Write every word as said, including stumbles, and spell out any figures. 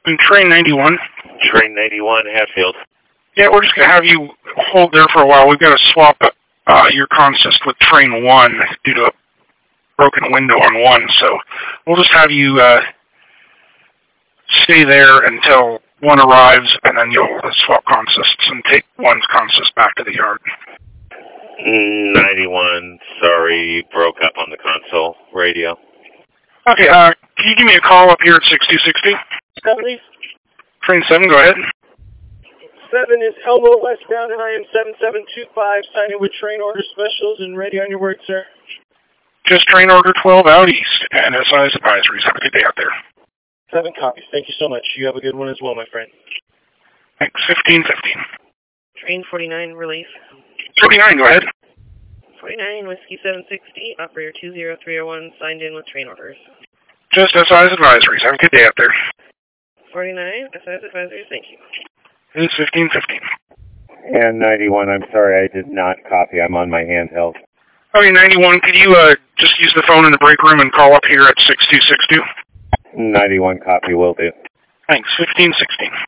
And train ninety-one? Train ninety-one, Hatfield. Yeah, we're just going to have you hold there for a while. We've got to swap uh, your consist with train one due to a broken window on one, so we'll just have you uh, stay there until one arrives, and then you'll swap consists and take one's consist back to the yard. ninety-one, sorry, broke up on the console radio. Okay, uh, can you give me a call up here at sixty sixty? Company? Train seven, go ahead. seven is Elmo westbound, and I am seven seven two five, signing with train order specials and ready on your word, sir. Just train order twelve out east, and S I S advisories. Have a good day out there. Seven copies. Thank you so much. You have a good one as well, my friend. Thanks. fifteen fifteen. Train forty-nine, relief. forty-nine, go ahead. forty-nine, Whiskey seven sixty, operator two zero three oh one, signed in with train orders. Just S I S advisories. Have a good day out there. forty-nine, S I S advisories, thank you. It's fifteen fifteen. And ninety-one, I'm sorry, I did not copy. I'm on my handheld. Okay, ninety-one, could you uh, just use the phone in the break room and call up here at six two six two? ninety-one, copy, will do. Thanks. fifteen sixteen.